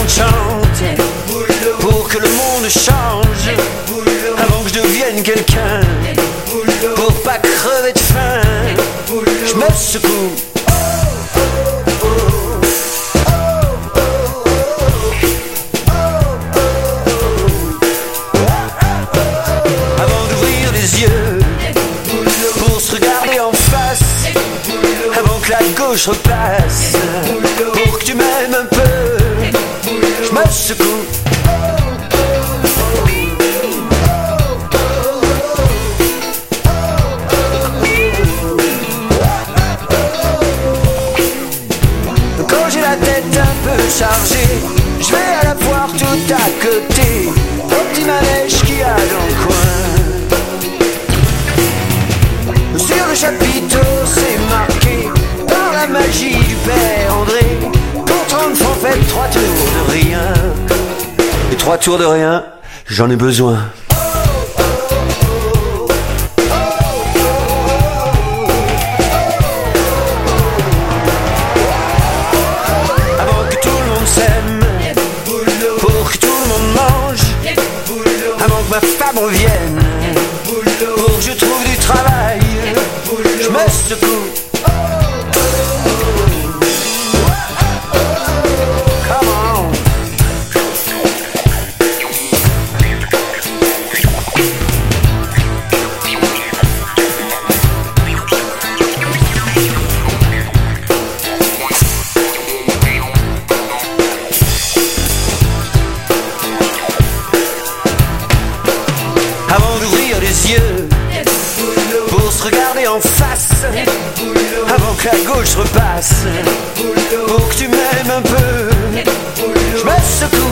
chante pour que le monde change, avant que je devienne quelqu'un, pour pas crever de faim, je me secoue. Avant d'ouvrir les yeux, pour se regarder en face, avant que la gauche repasse, pour que tu m'aimes un peu, je me secoue. Quand j'ai la tête un peu chargée, je vais à la foire tout à côté, au petit manège qu'il y a dans le coin. Sur le chapiteau c'est marqué, par la magie du père André, pour 30 francs faites 3 tours de rien. Et 3 tours de rien, j'en ai besoin. Avant que tout le monde s'aime, pour que tout le monde mange, avant que ma femme revienne, pour que je trouve du travail, je me secoue. Come on. Avant d'ouvrir les yeux, pour se regarder en face, avant que la gauche repasse, pour que tu m'aimes un peu, je me secoue.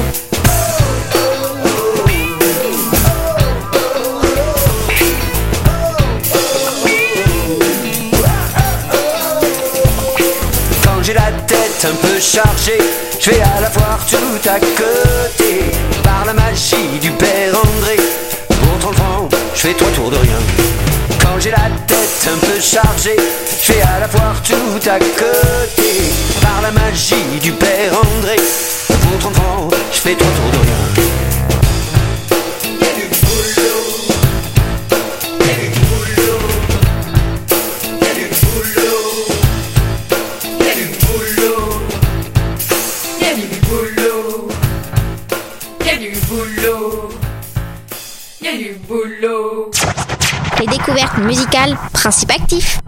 Quand j'ai la tête un peu chargée, je vais à la foire tout à côté, par la magie du père André, pour 30 francs, je fais 3 tours de rien. Quand j'ai la tête un peu chargée, je vais à la foire tout à côté, par la magie du père André, pour 30 francs, je fais 3 tours de rien. Les découvertes musicales, principe actif.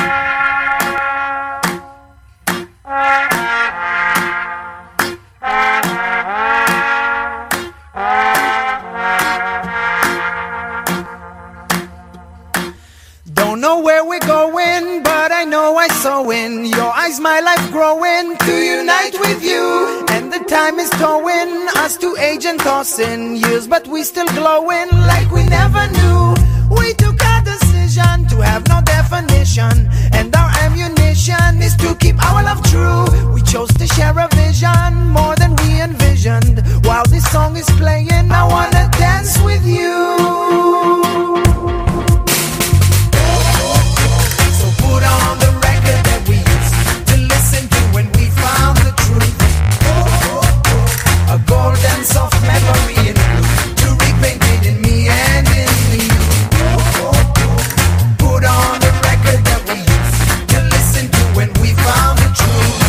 Don't know where we're going, but I know I saw in your eyes my life growing to unite with you. And the time is towing us to age and tossing years, but we still glowing like we never knew. We took a decision to have no definition, and our ammunition is to keep our love true. We chose to share a vision more than we envisioned. While this song is playing, I wanna dance with you. Put on the record that we used to listen to when we found the truth. A golden soft memory in blue to repaint it in me and in you. Put on the record that we used to listen to when we found the truth.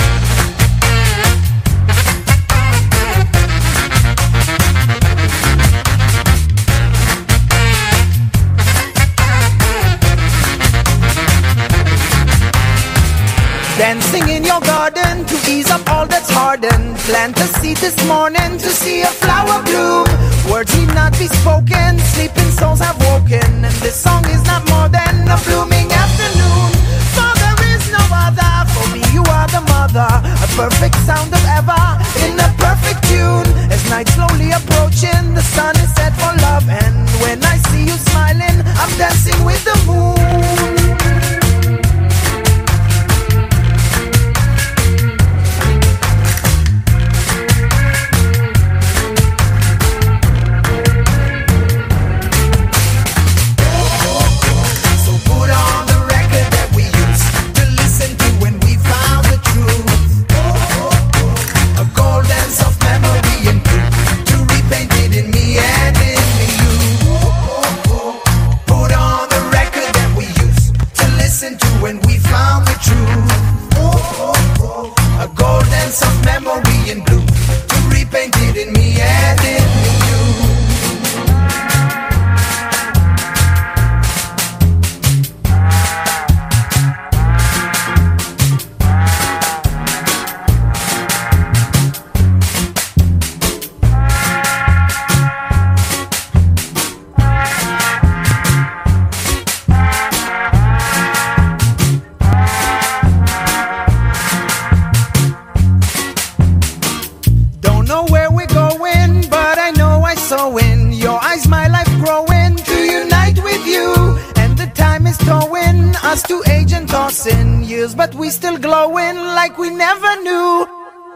Dancing in your garden to ease up all that's hardened. Plant a seed this morning to see a flower bloom. Words need not be spoken, sleeping souls have woken. And this song is not more than a blooming afternoon. For there is no other, for me you are the mother. A perfect sound of ever, in a perfect tune. As night slowly approaching, the sun is set for love. And when I see you smiling, I'm dancing with the moon. Soft memory us to age and toss in years, but we still glowing like we never knew.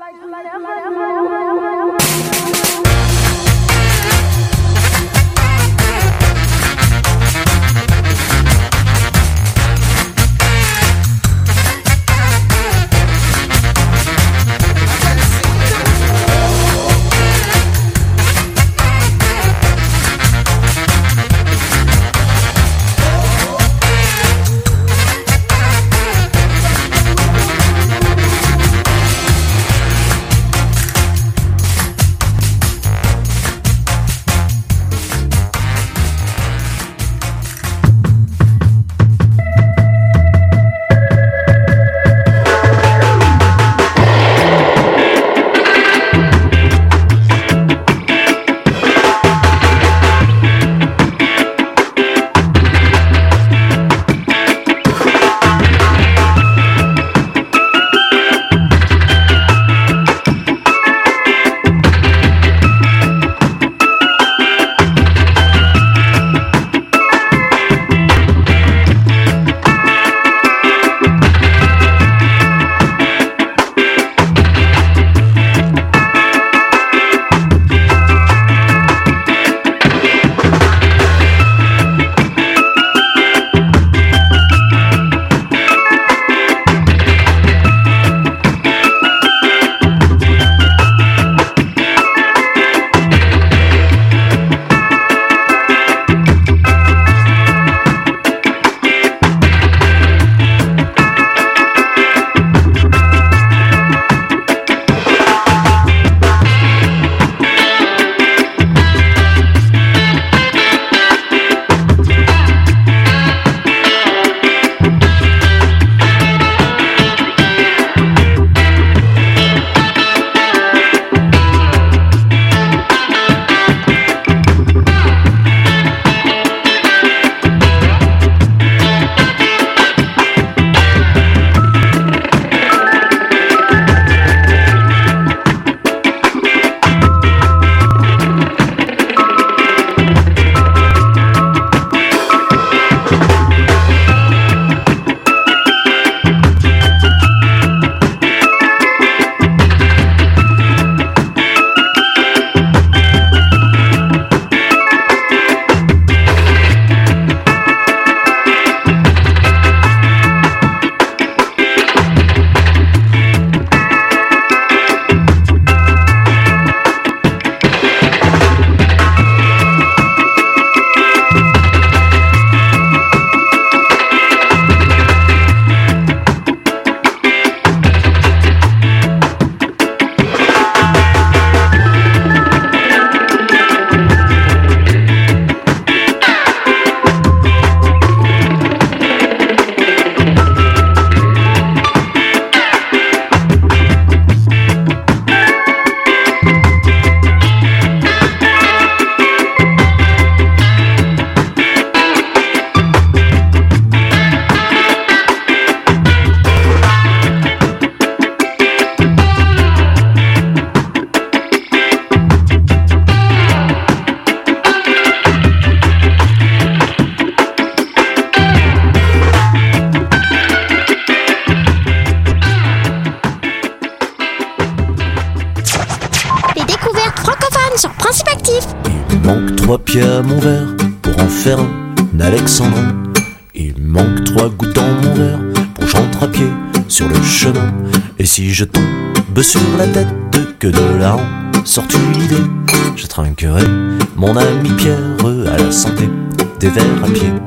manque 3 pieds à mon verre pour en faire un alexandrin. Il manque 3 gouttes dans mon verre pour que j'entre à pied sur le chemin. Et si je tombe sur la tête, que de là en sort une idée, je trinquerai mon ami Pierre à la santé des verres à pied.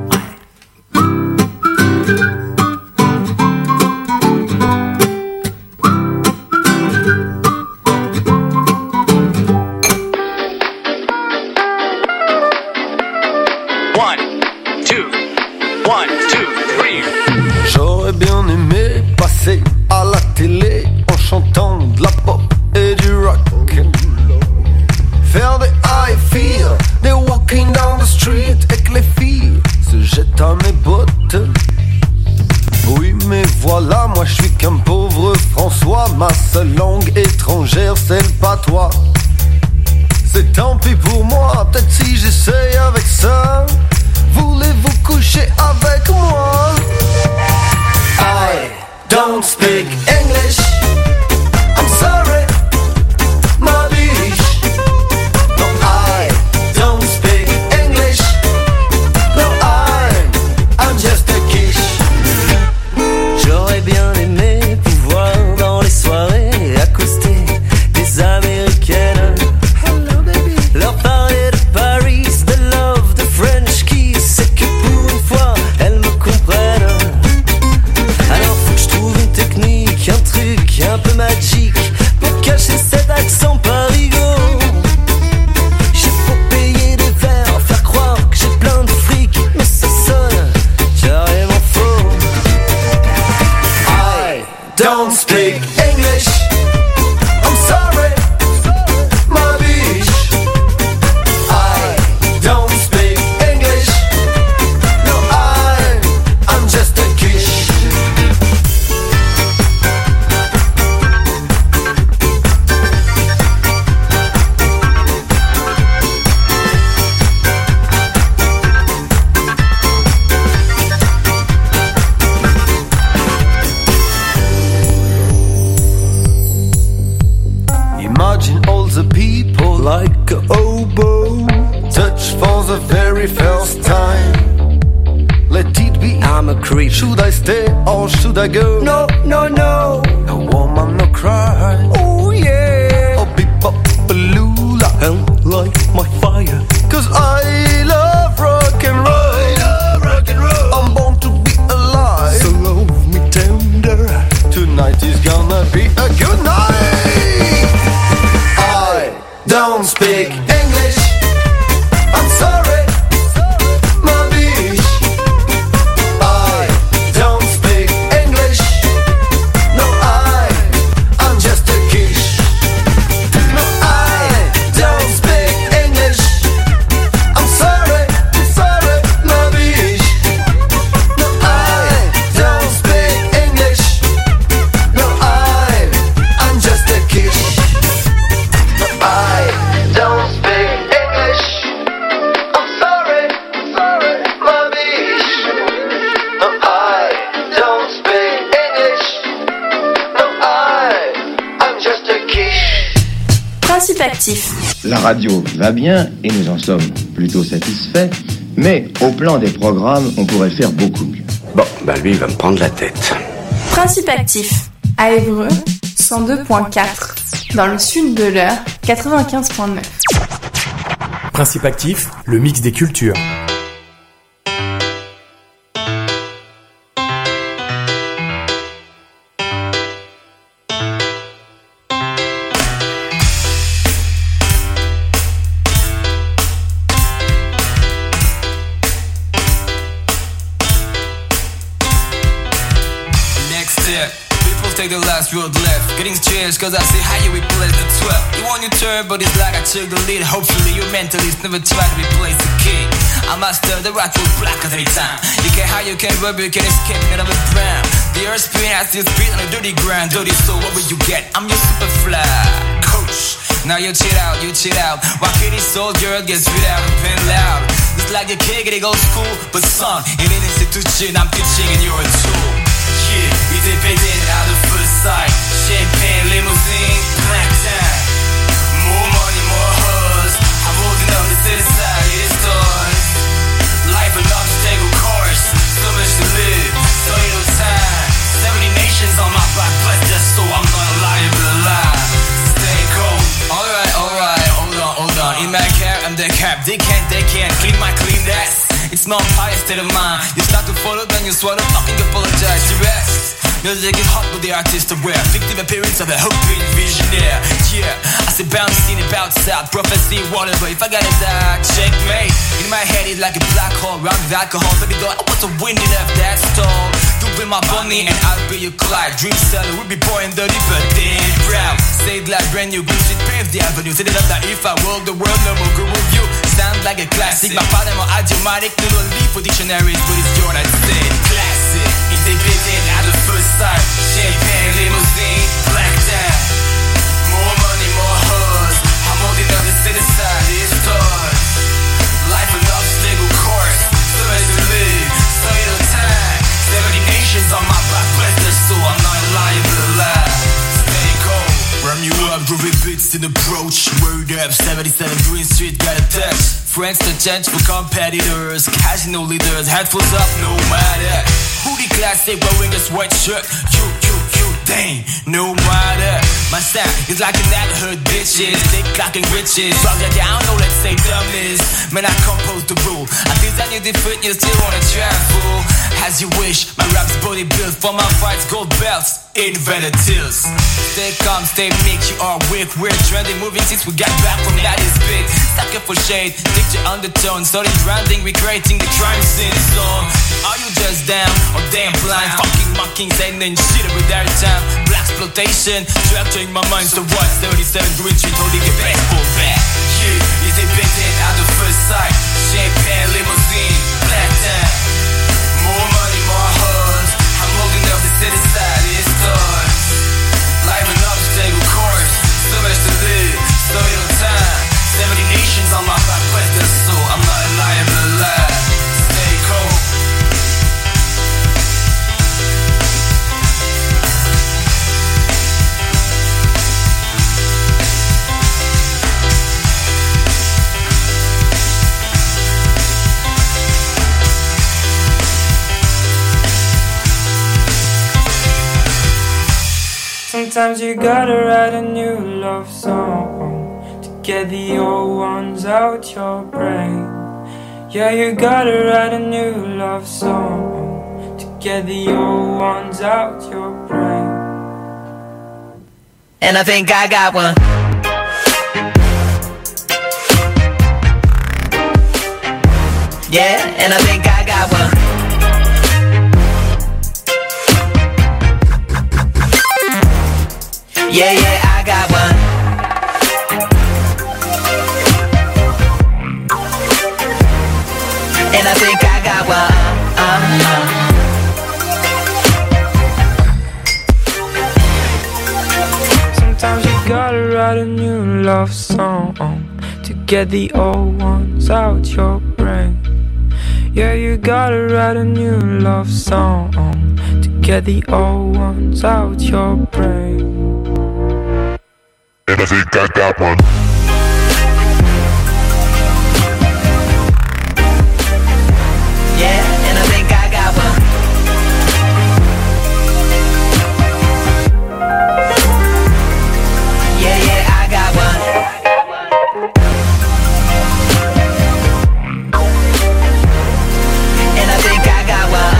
J'aurais bien aimé passer à la télé en chantant de la pop et du rock. Faire des high feet, des walking down the street et que les filles se jettent à mes bottes. Oui mais voilà, moi je suis qu'un pauvre François. Ma seule langue étrangère c'est le patois. C'est tant pis pour moi, peut-être si j'essaye avec ça voulez-vous coucher avec moi? I don't speak English. I'm sorry, my bitch. No, I don't speak English. No, I'm just a quiche. J'aurais bien aimé pouvoir dans les soirées accoster des Américaines. Hello baby. Leur parler de Paris, de love, de French kiss. C'est que pour une fois elles me comprennent. Alors faut que je trouve une technique, un truc un peu magique pour cacher cet accent parigo. J'ai beau payer des verres, faire croire que j'ai plein de fric, mais ça sonne carrément faux. I don't speak English. I'm sorry, my bitch. I don't speak English. No, I'm just a quiche. Imagine all the people like a oboe, touch for the very first time. Let it be. I'm a creep. Should I stay or should I go? No, no, no. No woman, no cry. Oh yeah. Oh, beep-bop-a-lula. And light my fire. 'Cause I love rock and roll. I'm born to be alive. So love me tender. Tonight is gonna be a good night. I don't speak English. I'm sorry, my bitch. I don't speak English. No, I'm just a quiche. No, I don't speak English. I'm sorry, my bitch. No, I don't speak English. No, I'm just a quiche. No, I don't speak English. I'm sorry, my bitch. No, I don't speak English. No, I'm just a quiche. Principe actif. La radio va bien et nous en sommes plutôt satisfaits, mais au plan des programmes, on pourrait faire beaucoup mieux. Bon, bah lui, il va me prendre la tête. Principe actif. À Évreux, 102.4. Dans le sud de l'Eure, 95.9. Principe actif, le mix des cultures. Next step, people take the last road left. Getting changed cause I say hi, you replace the 12. You want your turn, but it's like I took the lead. Hopefully your mentalist never try to replace the king. I master the right road black every time. You can't hide, you can't rub, you can't escape, none of it brown. The earth spin has this beat on a dirty ground. Dirty soul, what will you get? I'm your super fly coach. Now you chill out, Why can't this soldier get spit out and pen loud? It's like a kid getting old school, but son, in an institution I'm teaching and you're a tool. Yeah, il est pété à the first sight. Champagne, limousine, black time. More money, more hoes. I'm holding up the city side, it's stars. Life an obstacle course. So much to live, so little time. 70 nations on my back, but just so I'm not liable alive. Stay cold. Alright, hold on. In my car, I'm the cap. They can't clean my clean ass. It's not high state of mind. You start to follow, then you swallow, fucking apologize, you rest. Music is hot with the artist aware. Fictive appearance of a hoping visionaire. Yeah, I say bouncing about south. Prophecy, whatever. If I gotta die, checkmate. In my head it's like a black hole. Round with alcohol. Baby girl, I want to win enough that stall. You be my bunny and I'll be your Clyde. Dream seller, we'll be poor and dirty but damn proud. Say it like brand new. Good shit, pave the avenue. Set it up that if I rule the world, no more good review. Sound like a classic. My father, my idiomatic. Little leaf for dictionaries, but it's your I'd say classic. If they bit in at the first sight. Champagne, limousine, black down. More money, more hoes. I'm holding up the city side, it's stars. Life an obstacle course. So distant approach. Word up, 77 Green Street got a touch. Friends to change for competitors, casino leaders, headphones up no matter. Hoodie classic wearing a sweatshirt. You, dang, no matter. My sound is like an neighborhood bitches, thick clocking riches. Drugs that I don't know, let's say dumbness. Man, I compose the rule. I design you different, you still wanna travel. As you wish, my rap's body built for my fights, gold belts, invented tills. Stay calm, stay meek, you are weak. We're trending, moving since we got back from that is big. Sucker for shade, dig your undertone. Starting branding, recreating the crime scene song. Are you just down or damn blind? Fucking mocking, saying shit every day time. Black exploitation, structuring my mind. So what's 37 Green Street holding a baseball bat? Yeah, is it bitten at the first sight? Champagne, limousine, black time. More money, more hugs. I'm holding up the city side, it starts. Life an obstacle course. So much to live, so little time. 70 nations on my back, press the soul. I'm not lying, but alive. Stay cold. Sometimes you gotta write a new love song to get the old ones out your brain. Yeah, you gotta write a new love song to get the old ones out your brain. And I think I got one. Yeah, and I think I got one. Yeah, I got one. And I think I got one. Sometimes you gotta write a new love song to get the old ones out your brain. Yeah, you gotta write a new love song to get the old ones out your brain. And I think I got one. Yeah, and I think I got one. Yeah, I got one. And I think I got one.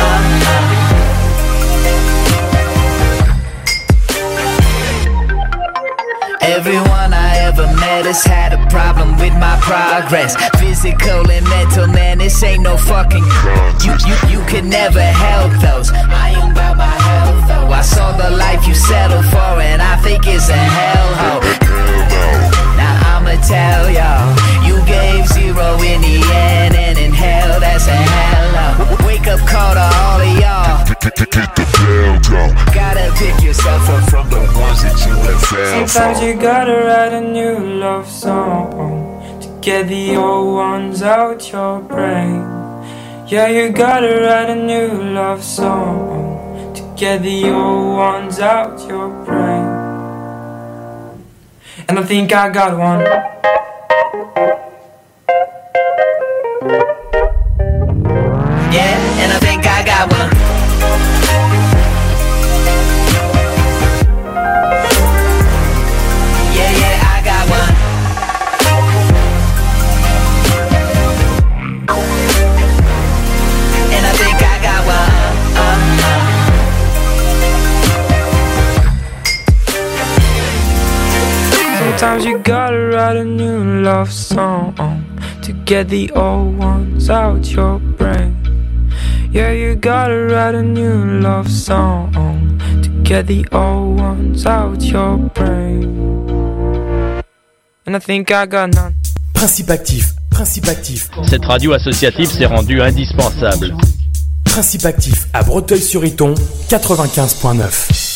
Everyone I ever met has had a problem with my progress. Physical and mental, man, this ain't no fucking You can never help those. I ain't about my health though. I saw the life you settled for and I think it's a hellhole. Now I'ma tell y'all, you gave zero in the end, and in hell that's a hello. Wake up call to all of y'all. Gotta pick yourself up from the ones that you have failed. Sometimes you gotta write a new love song to get the old ones out your brain. Yeah, you gotta write a new love song to get the old ones out your brain. And I think I got one. Yeah, and I think I got one. Yeah, I got one. And I think I got one. Sometimes you gotta write a new love song to get the old ones out your brain. Yeah, you gotta write a new love song to get the old ones out your brain. And I think I got none. Principe actif. Cette radio associative s'est rendue indispensable. Principe actif à Breteuil-sur-Iton, 95.9.